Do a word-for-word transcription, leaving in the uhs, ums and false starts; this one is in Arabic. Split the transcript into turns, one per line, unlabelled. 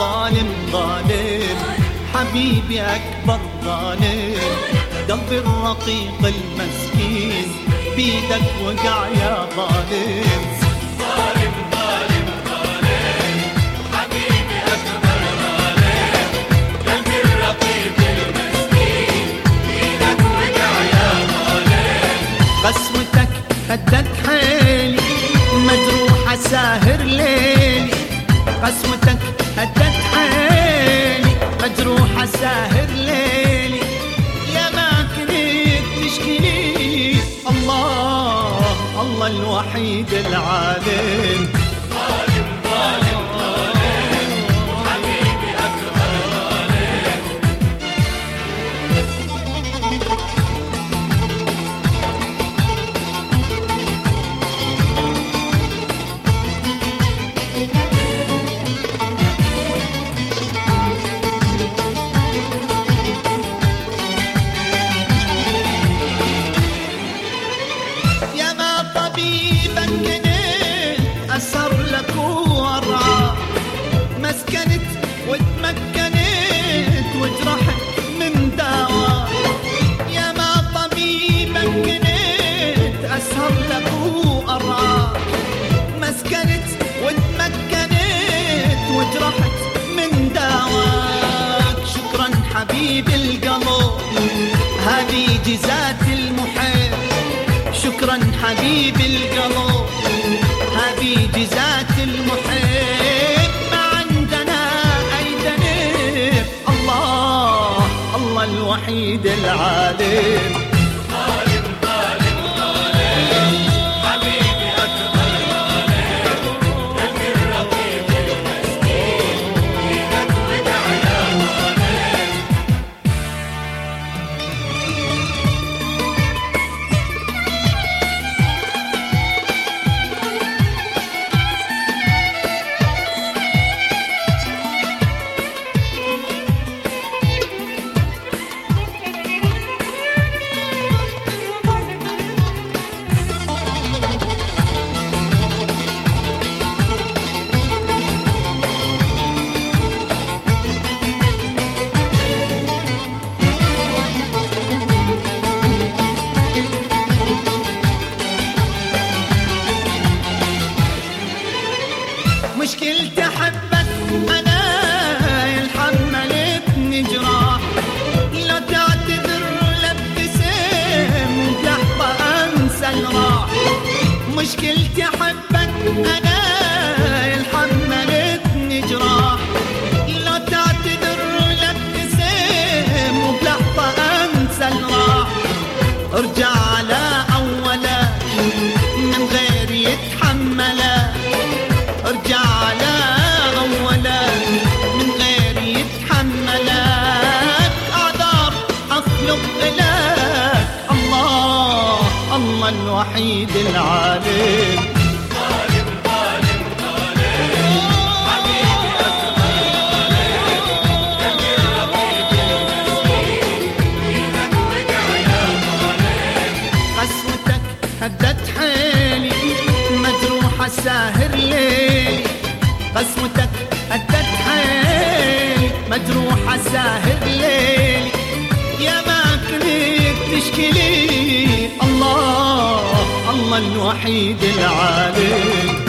ظالم ظالم حبيبي أكبر ظالم، قلبي الرقيق المسكين بيدك وقع يا ظالم.
ظالم ظالم ظالم حبيبي أكبر ظالم، قلبي الرقيق المسكين بيدك وقع يا ظالم.
قسوتك هدت حيلي مجروحة ساهر ليلي، قسوتك هدت حيلي مجروحة ساهر ليلي، يا ما كنت تشكيلي الله الله الوحيد العالم.
ظالم ظالم ظالم حبيبي أكبر ظالم.
يا ما طبيبا كنت أسهر لك وأرعى، مسكنت وتمكنت وجرحت من دواء. يا ما طبيبا كنت أسهر لك وأرعى، مسكنت وتمكنت وجرحت من دواك. شكرا حبيبي القلب هذه جزات المحب، شكرا حبيبي القلب هذه جزات المحب. ما عندنا أي ذنب الله الله الوحيد العالم.
ظالم ظالم ظالم حبيبي أكبر ظالم، قلبي الرقيق المسكين بيدك وقع يا ظالم.
مشكلتي حبك أنا الحملتني جراح، لا تعتذر لابتسم لحظة أنسى الراح. مشكلتي حبك أنا الحملتني جراح، لا تعتذر لابتسم لحظة أنسى الراح. ارجع على أولك من غير يتحملك، ارجع على أولك من غير يتحملك. أعذار أخلق لك الله الله الوحيد العالم.
ظالم ظالم ظالم حبيبي أكبر ظالم، قلبي الرقيق المسكين بيدك وقع يا ظالم.
قسوتك هدت حيلي مجروحة ساهر ليلي، قسوتك هدت حيلي مجروحة ساهر ليلي، يا ما كنت تشكيلي الله الله الوحيد العالم.